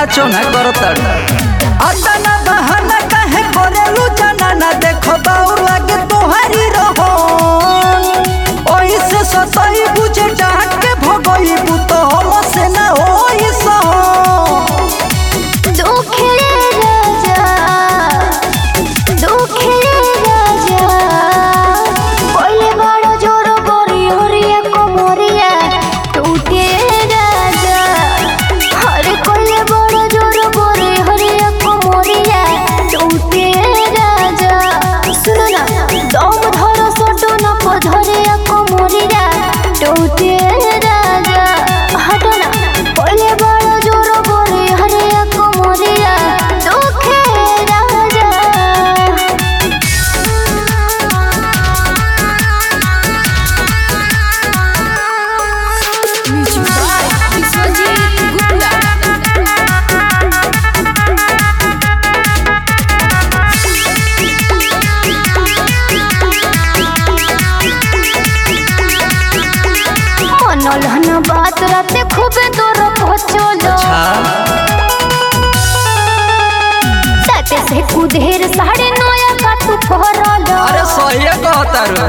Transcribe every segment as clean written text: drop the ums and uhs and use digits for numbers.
काचो ना करतड़ अतना बहाना काहे करेलू जाना ना देखो बाऊ लागे तोहारी रहो ओई से सताई बुझे डांट के भगई बुतो हम से ना होई सहो बात राते खूबे दूर पहुँचलो ताते से कुदेर साढ़े नया का तू पहरलो अरे सही कहता रो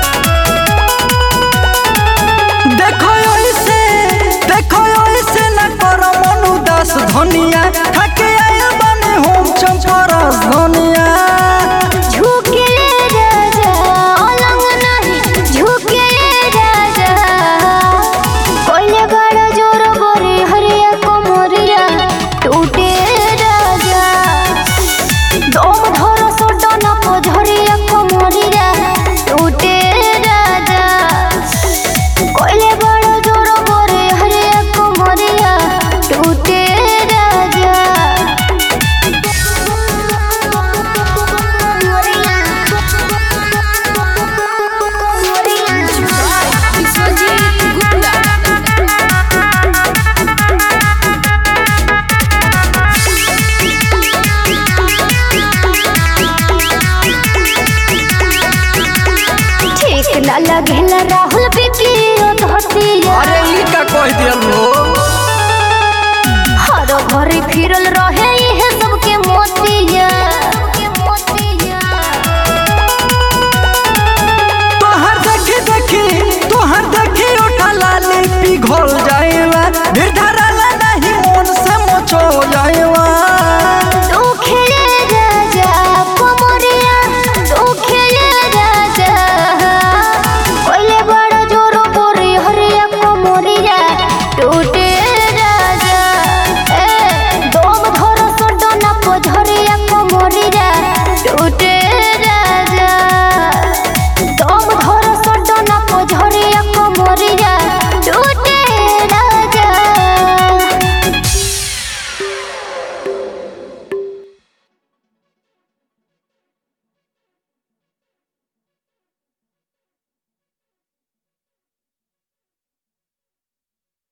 देखो ऐसे न करो मनु दास धनिया खाके आया बने होम चंपरस धनिया झुके राजा अलंग नहीं झुके राजा कोइले बड़ा जोर बोरे हरिया कोमरिया टूटे राजा दम धर सोटा न पधरिया कोमरिया टूटे राजा कोइले बड़ा जोर बोरे हरिया कोमरिया टूटे राजा ना लगेला राहुल बिकी धरती अरे ई का कह दियल हो हर भरी फिरल रहे